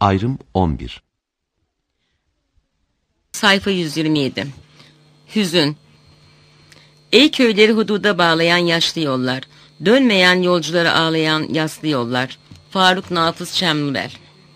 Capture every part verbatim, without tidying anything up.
Ayrım on bir. Sayfa yüz yirmi yedi. Hüzün. Ey köyleri hududa bağlayan yaşlı yollar, dönmeyen yolculara ağlayan yaslı yollar. Faruk Nafız Şemluber.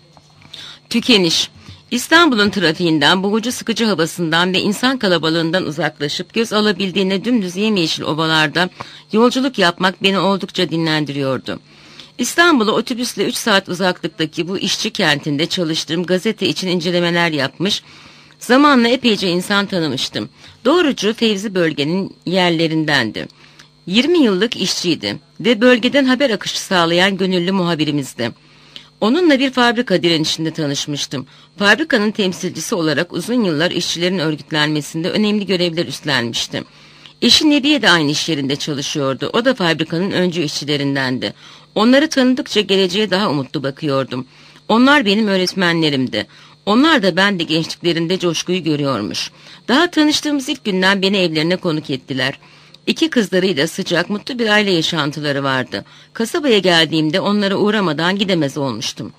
Tükeniş. İstanbul'un trafiğinden, boğucu sıkıcı havasından ve insan kalabalığından uzaklaşıp göz alabildiğine dümdüz yemyeşil ovalarda yolculuk yapmak beni oldukça dinlendiriyordu. İstanbul'a otobüsle üç saat uzaklıktaki bu işçi kentinde çalıştığım gazete için incelemeler yapmış, zamanla epeyce insan tanımıştım. Doğrucu Fevzi bölgenin yerlerindendi. yirmi yıllık işçiydi ve bölgeden haber akışı sağlayan gönüllü muhabirimizdi. Onunla bir fabrika direnişinde tanışmıştım. Fabrikanın temsilcisi olarak uzun yıllar işçilerin örgütlenmesinde önemli görevler üstlenmişti. Eşi Nebiye de aynı iş yerinde çalışıyordu. O da fabrikanın öncü işçilerindendi. Onları tanıdıkça geleceğe daha umutlu bakıyordum. Onlar benim öğretmenlerimdi. Onlar da ben de gençliklerinde coşkuyu görüyormuş. Daha tanıştığımız ilk günden beni evlerine konuk ettiler. İki kızlarıyla sıcak, mutlu bir aile yaşantıları vardı. Kasabaya geldiğimde onlara uğramadan gidemez olmuştum.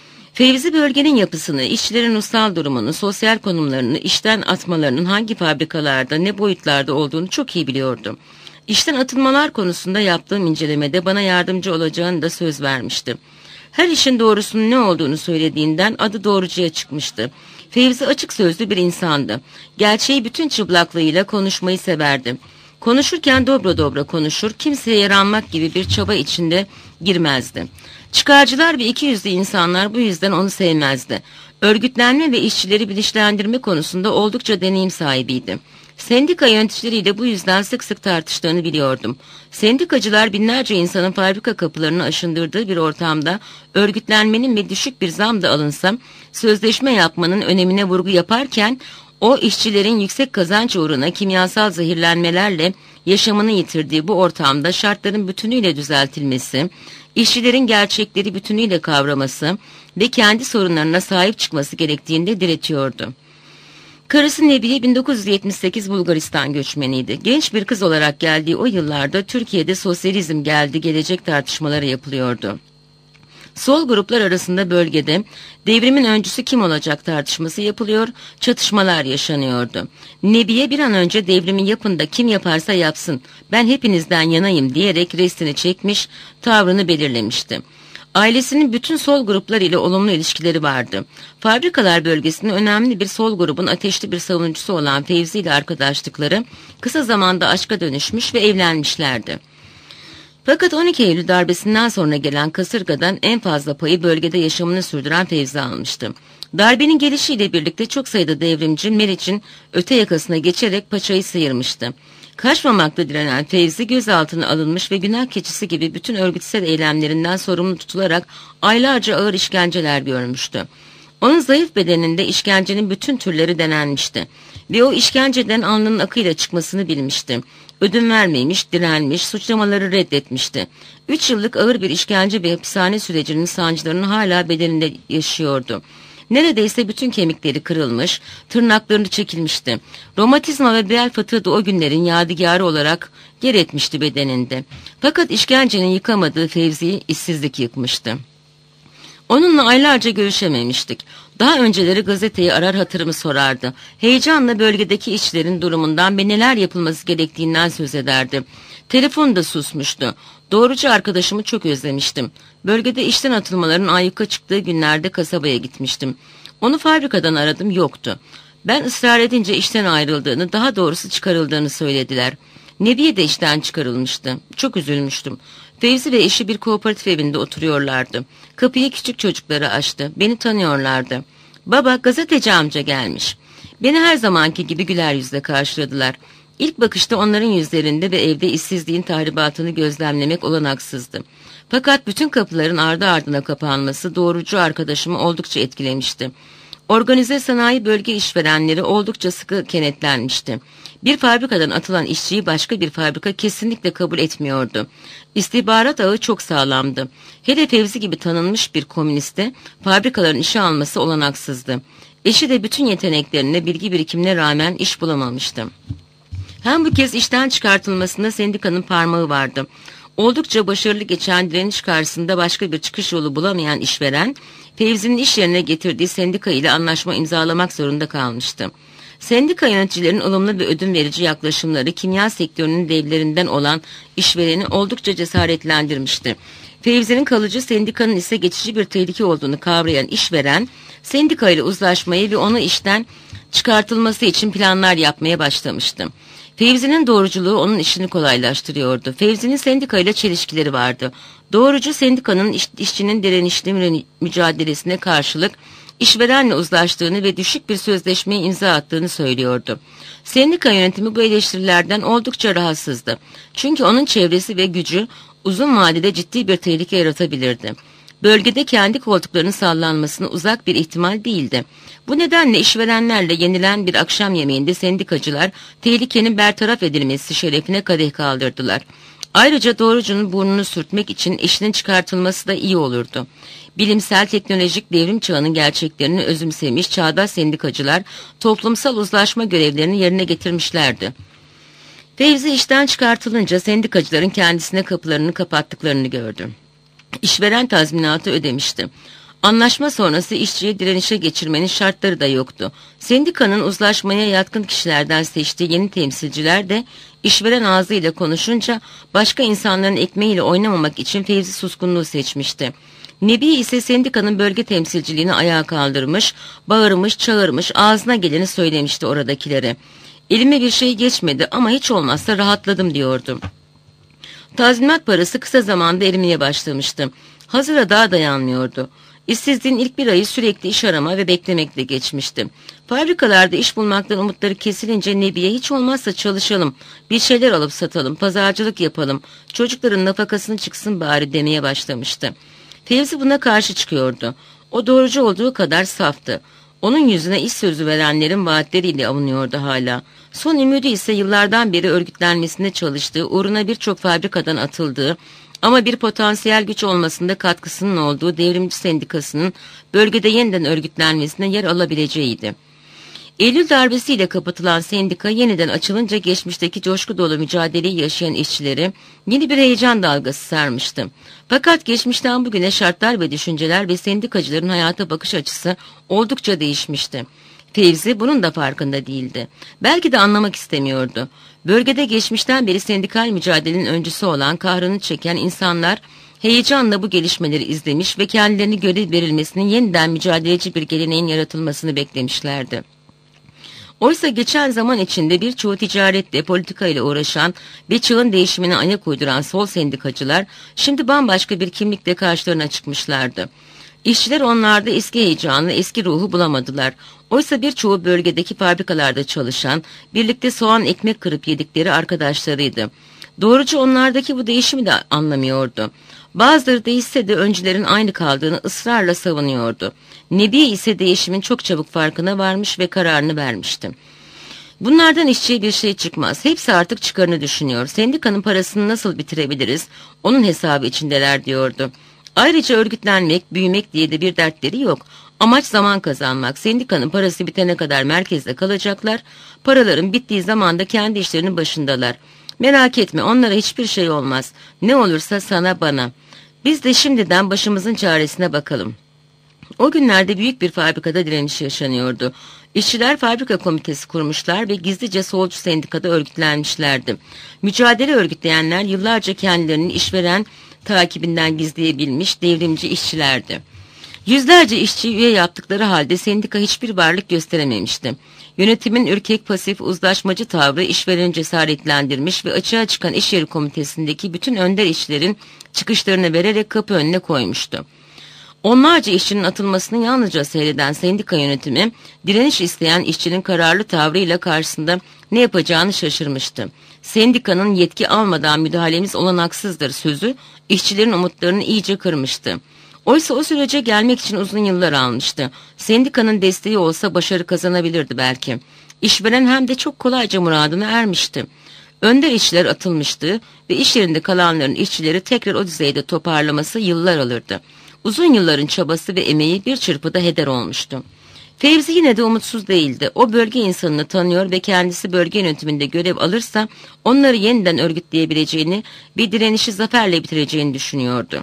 Fevzi bölgenin yapısını, işçilerin ruhsal durumunu, sosyal konumlarını, işten atmalarının hangi fabrikalarda, ne boyutlarda olduğunu çok iyi biliyordum. İşten atılmalar konusunda yaptığım incelemede bana yardımcı olacağını da söz vermişti. Her işin doğrusunun ne olduğunu söylediğinden adı doğrucuya çıkmıştı. Fevzi açık sözlü bir insandı. Gerçeği bütün çıplaklığıyla konuşmayı severdi. Konuşurken dobra dobra konuşur, kimseye yaranmak gibi bir çaba içinde girmezdi. Çıkarcılar ve ikiyüzlü insanlar bu yüzden onu sevmezdi. Örgütlenme ve işçileri bilinçlendirme konusunda oldukça deneyim sahibiydi. Sendika yöneticileriyle bu yüzden sık sık tartıştığını biliyordum. Sendikacılar binlerce insanın fabrika kapılarını aşındırdığı bir ortamda örgütlenmenin ve düşük bir zam da alınsa sözleşme yapmanın önemine vurgu yaparken o işçilerin yüksek kazanç uğruna kimyasal zehirlenmelerle yaşamını yitirdiği bu ortamda şartların bütünüyle düzeltilmesi, işçilerin gerçekleri bütünüyle kavraması ve kendi sorunlarına sahip çıkması gerektiğinde diretiyordu. Karısı Nebiye bin dokuz yüz yetmiş sekiz Bulgaristan göçmeniydi. Genç bir kız olarak geldiği o yıllarda Türkiye'de sosyalizm geldi gelecek tartışmaları yapılıyordu. Sol gruplar arasında bölgede devrimin öncüsü kim olacak tartışması yapılıyor, çatışmalar yaşanıyordu. Nebiye bir an önce devrimi yapın da kim yaparsa yapsın, ben hepinizden yanayım diyerek restini çekmiş, tavrını belirlemişti. Ailesinin bütün sol gruplar ile olumlu ilişkileri vardı. Fabrikalar bölgesinde önemli bir sol grubun ateşli bir savunucusu olan Fevzi ile arkadaşlıkları kısa zamanda aşka dönüşmüş ve evlenmişlerdi. Fakat on iki Eylül darbesinden sonra gelen kasırgadan en fazla payı bölgede yaşamını sürdüren Fevzi almıştı. Darbenin gelişiyle birlikte çok sayıda devrimci Meriç'in öte yakasına geçerek paçayı sıyırmıştı. Kaçmamakla direnen Fevzi gözaltına alınmış ve günah keçisi gibi bütün örgütsel eylemlerinden sorumlu tutularak aylarca ağır işkenceler görmüştü. Onun zayıf bedeninde işkencenin bütün türleri denenmişti ve o işkenceden alnının akıyla çıkmasını bilmişti. Ödün vermemiş, direnmiş, suçlamaları reddetmişti. Üç yıllık ağır bir işkence ve hapishane sürecinin sancılarını hala bedeninde yaşıyordu. Neredeyse bütün kemikleri kırılmış, tırnaklarını çekilmişti. Romatizma ve bel fıtığı da o günlerin yadigarı olarak yer etmişti bedeninde. Fakat işkencenin yıkamadığı Fevzi'yi işsizlik yıkmıştı. Onunla aylarca görüşememiştik. Daha önceleri gazeteyi arar hatırımı sorardı. Heyecanla bölgedeki işçilerin durumundan ve neler yapılması gerektiğinden söz ederdi. Telefon da susmuştu. Doğrucu arkadaşımı çok özlemiştim. Bölgede işten atılmaların ayyuka çıktığı günlerde kasabaya gitmiştim. Onu fabrikadan aradım, yoktu. Ben ısrar edince işten ayrıldığını, daha doğrusu çıkarıldığını söylediler. Nebiye de işten çıkarılmıştı. Çok üzülmüştüm. Fevzi ve eşi bir kooperatif evinde oturuyorlardı. Kapıyı küçük çocukları açtı. Beni tanıyorlardı. Baba, gazeteci amca gelmiş. Beni her zamanki gibi güler yüzle karşıladılar. İlk bakışta onların yüzlerinde ve evde işsizliğin tahribatını gözlemlemek olanaksızdı. Fakat bütün kapıların ardı ardına kapanması doğrucu arkadaşımı oldukça etkilemişti. Organize sanayi bölge işverenleri oldukça sıkı kenetlenmişti. Bir fabrikadan atılan işçiyi başka bir fabrika kesinlikle kabul etmiyordu. İstihbarat ağı çok sağlamdı. Hele Fevzi gibi tanınmış bir komüniste fabrikaların işe alması olanaksızdı. Eşi de bütün yeteneklerine, bilgi birikimine rağmen iş bulamamıştı. Hem bu kez işten çıkartılmasında sendikanın parmağı vardı. Oldukça başarılı geçen direniş karşısında başka bir çıkış yolu bulamayan işveren, Fevzi'nin iş yerine getirdiği sendika ile anlaşma imzalamak zorunda kalmıştı. Sendika yöneticilerin ılımlı ve ödün verici yaklaşımları kimya sektörünün devlerinden olan işvereni oldukça cesaretlendirmişti. Fevzi'nin kalıcı, sendikanın ise geçici bir tehlike olduğunu kavrayan işveren, sendika ile uzlaşmayı ve onu işten çıkartılması için planlar yapmaya başlamıştı. Fevzi'nin doğruculuğu onun işini kolaylaştırıyordu. Fevzi'nin sendika ile çelişkileri vardı. Doğrucu sendikanın iş, işçinin direnişli mücadelesine karşılık işverenle uzlaştığını ve düşük bir sözleşmeye imza attığını söylüyordu. Sendika yönetimi bu eleştirilerden oldukça rahatsızdı. Çünkü onun çevresi ve gücü uzun vadede ciddi bir tehlike yaratabilirdi. Bölgede kendi koltuklarının sallanmasına uzak bir ihtimal değildi. Bu nedenle işverenlerle yenilen bir akşam yemeğinde sendikacılar tehlikenin bertaraf edilmesi şerefine kadeh kaldırdılar. Ayrıca doğrucunun burnunu sürtmek için işinin çıkartılması da iyi olurdu. Bilimsel teknolojik devrim çağının gerçeklerini özümsemiş çağdaş sendikacılar toplumsal uzlaşma görevlerini yerine getirmişlerdi. Fevzi işten çıkartılınca sendikacıların kendisine kapılarını kapattıklarını gördü. İşveren tazminatı ödemişti. Anlaşma sonrası işçiyi direnişe geçirmenin şartları da yoktu. Sendikanın uzlaşmaya yatkın kişilerden seçtiği yeni temsilciler de işveren ağzıyla konuşunca başka insanların ekmeğiyle oynamamak için Fevzi Suskunluğu seçmişti. Nebi ise sendikanın bölge temsilciliğini ayağa kaldırmış, bağırmış, çağırmış, ağzına geleni söylemişti oradakilere. Elime bir şey geçmedi ama hiç olmazsa rahatladım diyordu. Tazminat parası kısa zamanda erimeye başlamıştı. Hazıra daha dayanmıyordu. İşsizliğin ilk bir ayı sürekli iş arama ve beklemekle geçmişti. Fabrikalarda iş bulmaktan umutları kesilince Nebi'ye hiç olmazsa çalışalım, bir şeyler alıp satalım, pazarcılık yapalım, çocukların nafakasını çıksın bari demeye başlamıştı. Fevzi buna karşı çıkıyordu. O doğrucu olduğu kadar saftı. Onun yüzüne iş sözü verenlerin vaatleriyle avunuyordu hala. Son ümidi ise yıllardan beri örgütlenmesinde çalıştığı, uğruna birçok fabrikadan atıldığı ama bir potansiyel güç olmasında katkısının olduğu devrimci sendikasının bölgede yeniden örgütlenmesine yer alabileceğiydi. Eylül darbesiyle kapatılan sendika yeniden açılınca geçmişteki coşku dolu mücadeleyi yaşayan işçileri yeni bir heyecan dalgası sarmıştı. Fakat geçmişten bugüne şartlar ve düşünceler ve sendikacıların hayata bakış açısı oldukça değişmişti. Fevzi bunun da farkında değildi. Belki de anlamak istemiyordu. Bölgede geçmişten beri sendikal mücadelenin öncüsü olan kahrını çeken insanlar heyecanla bu gelişmeleri izlemiş ve kendilerine görev verilmesinin yeniden mücadeleci bir geleneğin yaratılmasını beklemişlerdi. Oysa geçen zaman içinde birçoğu ticaretle, politika ile uğraşan ve çağın değişimine ayak uyduran sol sendikacılar şimdi bambaşka bir kimlikle karşılarına çıkmışlardı. İşçiler onlarda eski heyecanı, eski ruhu bulamadılar. Oysa birçoğu bölgedeki fabrikalarda çalışan, birlikte soğan ekmek kırıp yedikleri arkadaşlarıydı. Doğrucu onlardaki bu değişimi de anlamıyordu. Bazıları değişse de öncülerin aynı kaldığını ısrarla savunuyordu. Nebi ise değişimin çok çabuk farkına varmış ve kararını vermişti. Bunlardan işçiye bir şey çıkmaz. Hepsi artık çıkarını düşünüyor. Sendikanın parasını nasıl bitirebiliriz? Onun hesabı içindeler diyordu. Ayrıca örgütlenmek, büyümek diye de bir dertleri yok. Amaç zaman kazanmak. Sendikanın parası bitene kadar merkezde kalacaklar. Paraların bittiği zaman da kendi işlerinin başındalar. Merak etme, onlara hiçbir şey olmaz. Ne olursa sana, bana. Biz de şimdiden başımızın çaresine bakalım. O günlerde büyük bir fabrikada direniş yaşanıyordu. İşçiler fabrika komitesi kurmuşlar ve gizlice solcu sendikada örgütlenmişlerdi. Mücadele örgütleyenler yıllarca kendilerinin işveren takibinden gizleyebilmiş devrimci işçilerdi. Yüzlerce işçi üye yaptıkları halde sendika hiçbir varlık gösterememişti. Yönetimin ürkek, pasif, uzlaşmacı tavrı işvereni cesaretlendirmiş ve açığa çıkan iş yeri komitesindeki bütün önder işçilerin çıkışlarını vererek kapı önüne koymuştu. Onlarca işçinin atılmasını yalnızca seyreden sendika yönetimi, direniş isteyen işçinin kararlı tavrıyla karşısında ne yapacağını şaşırmıştı. Sendikanın yetki almadan müdahalemiz olanaksızdır sözü, işçilerin umutlarını iyice kırmıştı. Oysa o sürece gelmek için uzun yıllar almıştı. Sendikanın desteği olsa başarı kazanabilirdi belki. İşveren hem de çok kolayca muradına ermişti. Önder işçiler atılmıştı ve iş yerinde kalanların işçileri tekrar o düzeyde toparlaması yıllar alırdı. Uzun yılların çabası ve emeği bir çırpıda heder olmuştu. Fevzi yine de umutsuz değildi. O bölge insanını tanıyor ve kendisi bölge yönetiminde görev alırsa onları yeniden örgütleyebileceğini ve direnişi zaferle bitireceğini düşünüyordu.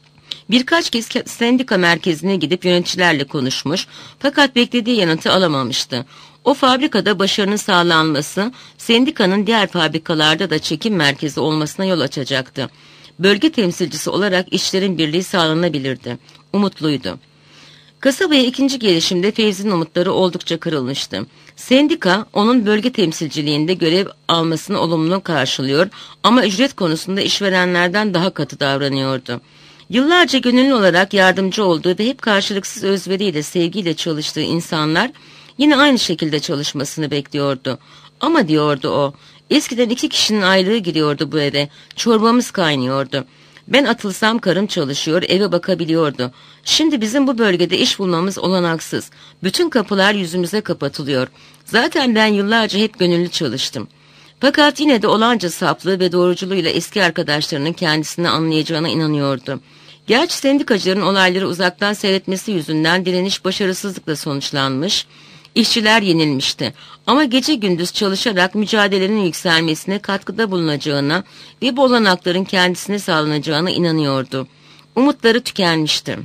Birkaç kez sendika merkezine gidip yöneticilerle konuşmuş fakat beklediği yanıtı alamamıştı. O fabrikada başarının sağlanması sendikanın diğer fabrikalarda da çekim merkezi olmasına yol açacaktı. Bölge temsilcisi olarak işlerin birliği sağlanabilirdi. Umutluydu. Kasabaya ikinci gelişimde Fevzi'nin umutları oldukça kırılmıştı. Sendika onun bölge temsilciliğinde görev almasını olumlu karşılıyor ama ücret konusunda işverenlerden daha katı davranıyordu. Yıllarca gönüllü olarak yardımcı olduğu ve hep karşılıksız özveriyle, sevgiyle çalıştığı insanlar yine aynı şekilde çalışmasını bekliyordu. Ama diyordu o, eskiden iki kişinin aylığı giriyordu bu eve, çorbamız kaynıyordu. Ben atılsam karım çalışıyor, eve bakabiliyordu. Şimdi bizim bu bölgede iş bulmamız olanaksız. Bütün kapılar yüzümüze kapatılıyor. Zaten ben yıllarca hep gönüllü çalıştım. Fakat yine de olanca saflığı ve doğruculuğuyla eski arkadaşlarının kendisini anlayacağına inanıyordu. Gerçi sendikacıların olayları uzaktan seyretmesi yüzünden direniş başarısızlıkla sonuçlanmış, işçiler yenilmişti. Ama gece gündüz çalışarak mücadelenin yükselmesine katkıda bulunacağına ve bu olanakların kendisine sağlanacağına inanıyordu. Umutları tükenmişti.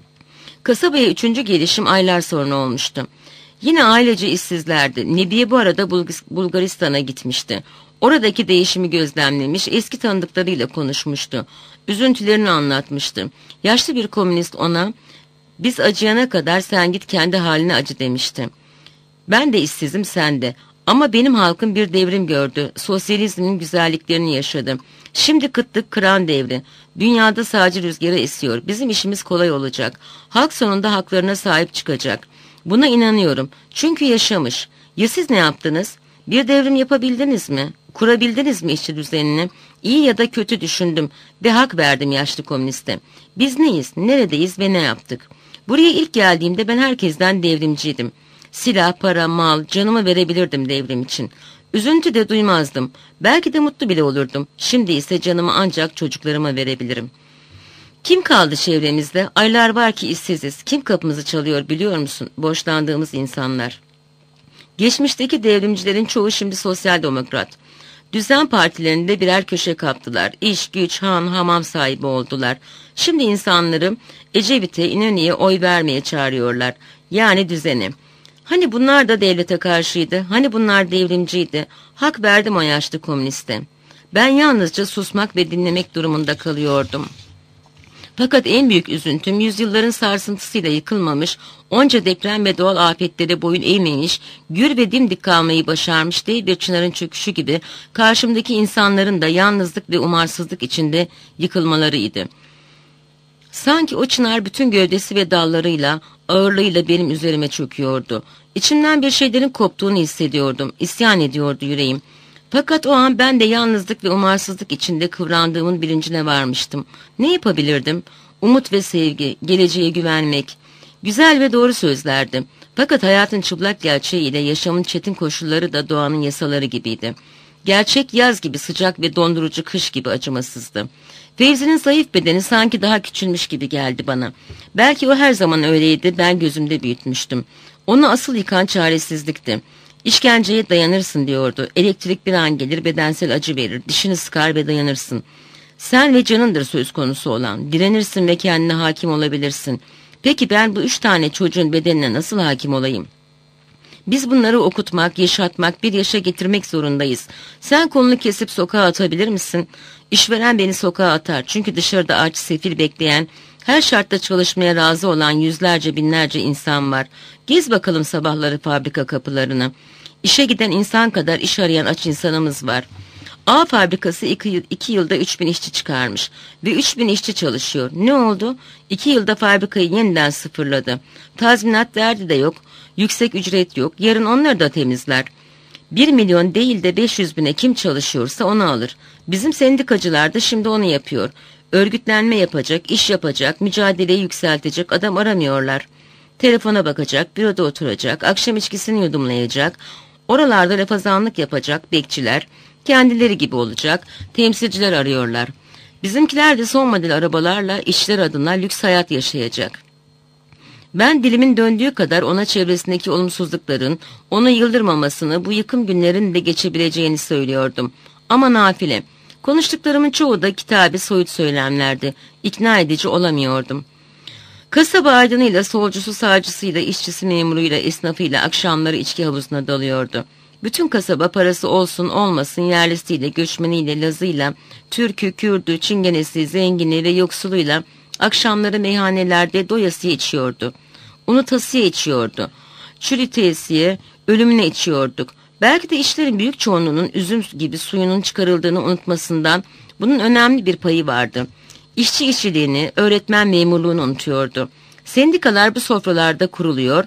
Kasabaya üçüncü gelişim aylar sonra olmuştu. Yine ailece işsizlerdi. Nebiye bu arada Bulgaristan'a gitmişti. Oradaki değişimi gözlemlemiş, eski tanıdıklarıyla konuşmuştu. Üzüntülerini anlatmıştı. Yaşlı bir komünist ona, "Biz acıyana kadar sen git kendi haline acı," demişti. "Ben de işsizim, sen de. Ama benim halkım bir devrim gördü. Sosyalizmin güzelliklerini yaşadı. Şimdi kıtlık kıran devri. Dünyada sadece rüzgara esiyor. Bizim işimiz kolay olacak. Halk sonunda haklarına sahip çıkacak. Buna inanıyorum. Çünkü yaşamış. Ya siz ne yaptınız? Bir devrim yapabildiniz mi? Kurabildiniz mi işçi düzenini? İyi ya da kötü düşündüm ve hak verdim yaşlı komüniste. Biz neyiz, neredeyiz ve ne yaptık? Buraya ilk geldiğimde ben herkesten devrimciydim. Silah, para, mal, canımı verebilirdim devrim için. Üzüntü de duymazdım. Belki de mutlu bile olurdum. Şimdi ise canımı ancak çocuklarıma verebilirim. Kim kaldı çevremizde? Aylar var ki işsiziz. Kim kapımızı çalıyor biliyor musun? Borçlandığımız insanlar. Geçmişteki devrimcilerin çoğu şimdi sosyal demokrat. Düzen partilerinde birer köşe kaptılar. İş, güç, han, hamam sahibi oldular. Şimdi insanları Ecevit'e, İnönü'ye oy vermeye çağırıyorlar. Yani düzeni. Hani bunlar da devlete karşıydı, hani bunlar devrimciydi. Hak verdim o yaşlı komüniste. Ben yalnızca susmak ve dinlemek durumunda kalıyordum. Fakat en büyük üzüntüm yüzyılların sarsıntısıyla yıkılmamış, onca deprem ve doğal afetlere boyun eğmemiş, gür ve dimdik kalmayı başarmış dev bir çınarın çöküşü gibi karşımdaki insanların da yalnızlık ve umarsızlık içinde yıkılmalarıydı. Sanki o çınar bütün gövdesi ve dallarıyla, ağırlığıyla benim üzerime çöküyordu. İçimden bir şeylerin koptuğunu hissediyordum, isyan ediyordu yüreğim. Fakat o an ben de yalnızlık ve umarsızlık içinde kıvrandığımın bilincine varmıştım. Ne yapabilirdim? Umut ve sevgi, geleceğe güvenmek. Güzel ve doğru sözlerdi. Fakat hayatın çıplak gerçeğiyle yaşamın çetin koşulları da doğanın yasaları gibiydi. Gerçek yaz gibi sıcak ve dondurucu, kış gibi acımasızdı. Fevzi'nin zayıf bedeni sanki daha küçülmüş gibi geldi bana. Belki o her zaman öyleydi, ben gözümde büyütmüştüm. Onu asıl yıkan çaresizlikti. İşkenceye dayanırsın diyordu. Elektrik bir an gelir, bedensel acı verir, dişini sıkar ve dayanırsın. Sen ve canındır söz konusu olan. Direnirsin ve kendine hakim olabilirsin. Peki ben bu üç tane çocuğun bedenine nasıl hakim olayım? Biz bunları okutmak, yaşatmak, bir yaşa getirmek zorundayız. Sen kolunu kesip sokağa atabilir misin? İşveren beni sokağa atar. Çünkü dışarıda aç, sefil bekleyen, her şartta çalışmaya razı olan yüzlerce binlerce insan var. Gez bakalım sabahları fabrika kapılarını. İşe giden insan kadar iş arayan aç insanımız var. A fabrikası iki, iki yılda üç bin işçi çıkarmış ve üç bin işçi çalışıyor. Ne oldu? İki yılda fabrikayı yeniden sıfırladı. Tazminat derdi de yok, yüksek ücret yok. Yarın onları da temizler. Bir milyon değil de beş yüz bine kim çalışıyorsa onu alır. Bizim sendikacılar da şimdi onu yapıyor. Örgütlenme yapacak, iş yapacak, mücadeleyi yükseltecek adam aramıyorlar. Telefona bakacak, büroda oturacak, akşam içkisini yudumlayacak, oralarda lafazanlık yapacak bekçiler, kendileri gibi olacak, temsilciler arıyorlar. Bizimkiler de son model arabalarla işler adına lüks hayat yaşayacak. Ben dilimin döndüğü kadar ona çevresindeki olumsuzlukların onu yıldırmamasını, bu yıkım günlerin de geçebileceğini söylüyordum. Ama nafile. Konuştuklarımın çoğu da kitabi soyut söylemlerdi. İkna edici olamıyordum. Kasaba aydınıyla, solcusu, sağcısıyla, işçisi, memuruyla, esnafıyla akşamları içki havuzuna dalıyordu. Bütün kasaba parası olsun olmasın yerlisiyle, göçmeniyle, Lazıyla, Türkü, Kürdü, Çingenesi, zengini ve yoksuluyla akşamları meyhanelerde doyasıya içiyordu. Unutasıya içiyordu. Çürütesiye, ölümüne içiyorduk. Belki de işlerin büyük çoğunluğunun üzüm gibi suyunun çıkarıldığını unutmasından bunun önemli bir payı vardı. İşçi işçiliğini, öğretmen memurluğunu unutuyordu. Sendikalar bu sofralarda kuruluyor,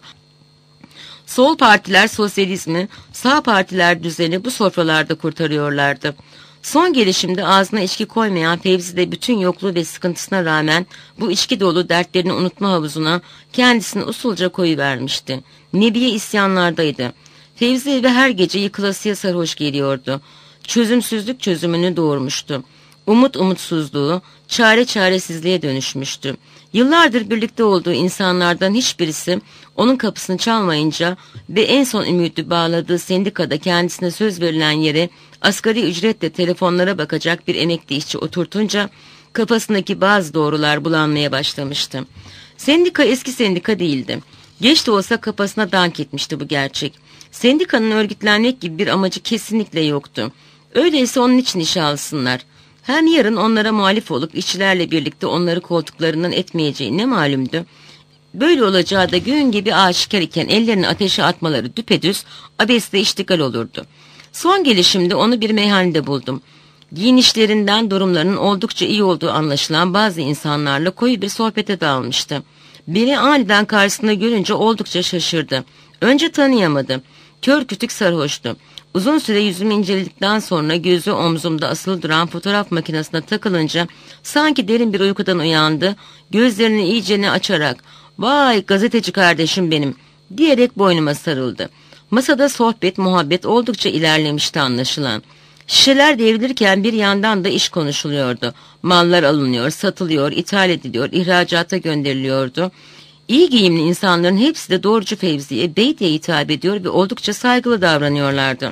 sol partiler sosyalizmi, sağ partiler düzeni bu sofralarda kurtarıyorlardı. Son gelişimde ağzına içki koymayan Fevzi de bütün yokluğu ve sıkıntısına rağmen bu içki dolu dertlerini unutma havuzuna kendisini usulca koyuvermişti. Nebiye isyanlardaydı. Fevzi eve her gece yıkılasıya sarhoş geliyordu. Çözümsüzlük çözümünü doğurmuştu. Umut umutsuzluğu, çare çaresizliğe dönüşmüştü. Yıllardır birlikte olduğu insanlardan hiçbirisi onun kapısını çalmayınca ve en son ümidi bağladığı sendikada kendisine söz verilen yere asgari ücretle telefonlara bakacak bir emekli işçi oturtunca kafasındaki bazı doğrular bulanmaya başlamıştı. Sendika eski sendika değildi. Geç de olsa kafasına dank etmişti bu gerçek. Sendikanın örgütlenmek gibi bir amacı kesinlikle yoktu. Öyleyse onun için işe alsınlar. Hem yarın onlara muhalif olup işçilerle birlikte onları koltuklarından etmeyeceği ne malumdu. Böyle olacağı da gün gibi aşikar iken ellerini ateşe atmaları düpedüz abesle iştigal olurdu. Son gelişimde onu bir meyhanede buldum. Giyinişlerinden durumlarının oldukça iyi olduğu anlaşılan bazı insanlarla koyu bir sohbete dalmıştı. Biri aniden karşısında görünce oldukça şaşırdı. Önce tanıyamadı. Kör kütük sarhoştu. Uzun süre yüzümü inceledikten sonra gözü omzumda asılı duran fotoğraf makinesine takılınca sanki derin bir uykudan uyandı. Gözlerini iyicene açarak "Vay gazeteci kardeşim benim" diyerek boynuma sarıldı. Masada sohbet, muhabbet oldukça ilerlemişti anlaşılan. Şişeler devrilirken bir yandan da iş konuşuluyordu. Mallar alınıyor, satılıyor, ithal ediliyor, ihracata gönderiliyordu. İyi giyimli insanların hepsi de doğrucu Fevzi'ye bey diye hitap ediyor ve oldukça saygılı davranıyorlardı.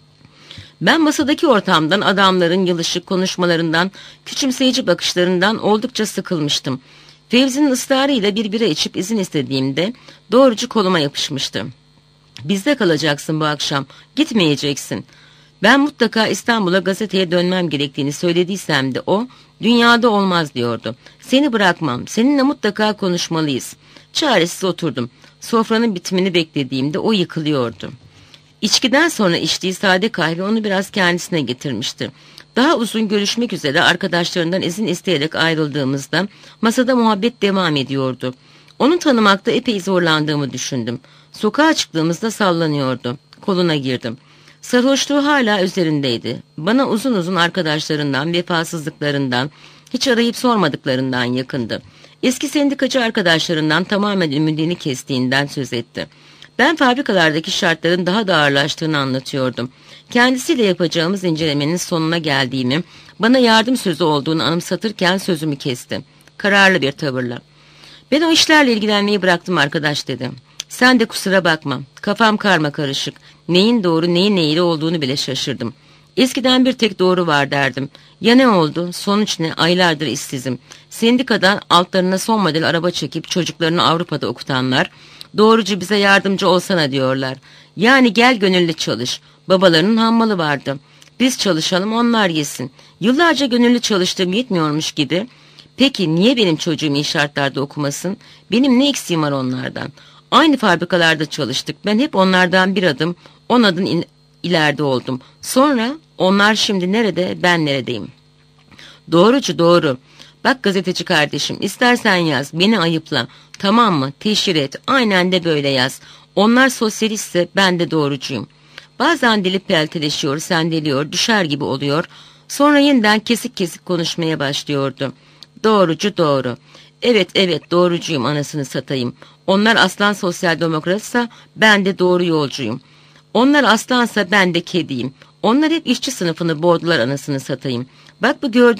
Ben masadaki ortamdan, adamların yılışık konuşmalarından, küçümseyici bakışlarından oldukça sıkılmıştım. Fevzi'nin ısrarıyla bir bira içip izin istediğimde doğrucu koluma yapışmıştı. "Bizde kalacaksın bu akşam, gitmeyeceksin." Ben mutlaka İstanbul'a gazeteye dönmem gerektiğini söylediysem de o, "Dünyada olmaz" diyordu. "Seni bırakmam, seninle mutlaka konuşmalıyız." Çaresiz oturdum. Sofranın bitimini beklediğimde o yıkılıyordu. İçkiden sonra içtiği sade kahve onu biraz kendisine getirmişti. Daha uzun görüşmek üzere arkadaşlarından izin isteyerek ayrıldığımızda masada muhabbet devam ediyordu. Onu tanımakta epey zorlandığımı düşündüm. Sokağa çıktığımızda sallanıyordu. Koluna girdim. Sarhoşluğu hala üzerindeydi. Bana uzun uzun arkadaşlarından, vefasızlıklarından, hiç arayıp sormadıklarından yakındı. Eski sendikacı arkadaşlarından tamamen ümidini kestiğinden söz etti. Ben fabrikalardaki şartların daha da ağırlaştığını anlatıyordum. Kendisiyle yapacağımız incelemenin sonuna geldiğimi, bana yardım sözü olduğunu anımsatırken sözümü kesti. Kararlı bir tavırla. "Ben o işlerle ilgilenmeyi bıraktım arkadaş" dedim. "Sen de kusura bakma. Kafam karma karışık. Neyin doğru neyin eğri olduğunu bile şaşırdım. Eskiden bir tek doğru var derdim. Ya ne oldu? Sonuç ne? Aylardır işsizim. Sendikadan altlarına son model araba çekip çocuklarını Avrupa'da okutanlar, doğrucu bize yardımcı olsana diyorlar. Yani gel gönüllü çalış. Babalarının hammalı vardı. Biz çalışalım onlar yesin. Yıllarca gönüllü çalıştığım yetmiyormuş gibi. Peki niye benim çocuğum iyi şartlarda okumasın? Benim ne eksiğim var onlardan? Aynı fabrikalarda çalıştık. Ben hep onlardan bir adım, on adım in- ileride oldum. Sonra onlar şimdi nerede, ben neredeyim?" "Doğrucu doğru. Bak gazeteci kardeşim, istersen yaz, beni ayıpla. Tamam mı? Teşhir et. Aynen de böyle yaz. Onlar sosyalistse ben de doğrucuyum." Bazen dili pelteleşiyor, sendeliyor, düşer gibi oluyor. Sonra yeniden kesik kesik konuşmaya başlıyordu. "Doğrucu doğru. Evet evet doğrucuyum anasını satayım. Onlar aslan sosyal demokratsa ben de doğru yolcuyum. Onlar aslansa ben de kediyim. Onlar hep işçi sınıfını boğdular anasını satayım. Bak bu gördüğün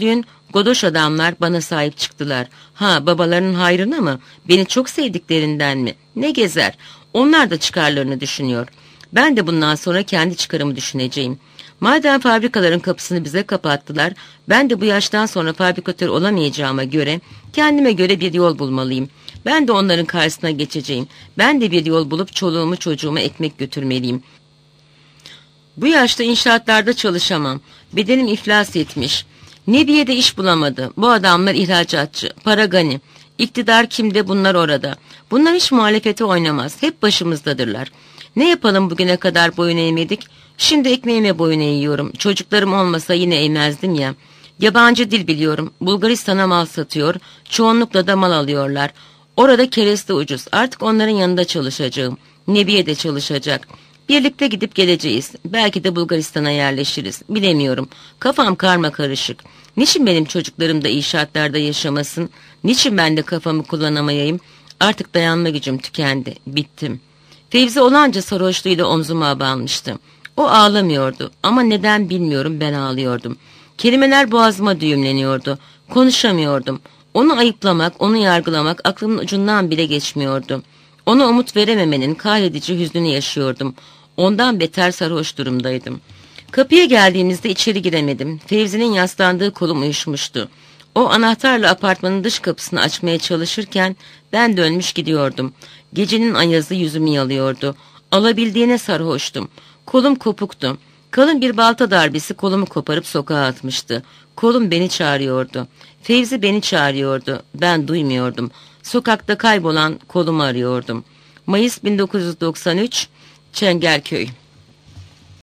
Godoş adamlar bana sahip çıktılar. Ha, babalarının hayrına mı? Beni çok sevdiklerinden mi? Ne gezer? Onlar da çıkarlarını düşünüyor. Ben de bundan sonra kendi çıkarımı düşüneceğim. Madem fabrikaların kapısını bize kapattılar, ben de bu yaştan sonra fabrikatör olamayacağıma göre kendime göre bir yol bulmalıyım. Ben de onların karşısına geçeceğim. Ben de bir yol bulup çoluğumu çocuğuma ekmek götürmeliyim. Bu yaşta inşaatlarda çalışamam. Bedenim iflas etmiş. Nebiye de iş bulamadı. Bu adamlar ihracatçı, para gani. İktidar kimde, bunlar orada. Bunlar hiç muhalefete oynamaz. Hep başımızdadırlar. Ne yapalım, bugüne kadar boyun eğmedik. Şimdi ekmeğime boyun eğiyorum. Çocuklarım olmasa yine eğmezdim ya. Yabancı dil biliyorum. Bulgaristan'a mal satıyor. Çoğunlukla da mal alıyorlar. Orada kereste ucuz. Artık onların yanında çalışacağım. Nebiye de çalışacak. Birlikte gidip geleceğiz. Belki de Bulgaristan'a yerleşiriz. Bilemiyorum. Kafam karma karışık. Niçin benim çocuklarım da iyi şartlarda yaşamasın? Niçin ben de kafamı kullanamayayım? Artık dayanma gücüm tükendi. Bittim. Fevzi olanca sarhoşluğuyla omzuma abanmıştı. O ağlamıyordu ama neden bilmiyorum, ben ağlıyordum. Kelimeler boğazıma düğümleniyordu. Konuşamıyordum. Onu ayıplamak, onu yargılamak aklımın ucundan bile geçmiyordu. Ona umut verememenin kahredici hüznünü yaşıyordum. Ondan beter sarhoş durumdaydım. Kapıya geldiğimizde içeri giremedim. Fevzi'nin yaslandığı kolum uyuşmuştu. O anahtarla apartmanın dış kapısını açmaya çalışırken ben dönmüş gidiyordum. Gecenin ayazı yüzümü yalıyordu. Alabildiğine sarhoştum. Kolum kopuktu. Kalın bir balta darbesi kolumu koparıp sokağa atmıştı. Kolum beni çağırıyordu. Fevzi beni çağırıyordu. Ben duymuyordum. Sokakta kaybolan kolumu arıyordum. Mayıs bin dokuz yüz doksan üç, Çengelköy.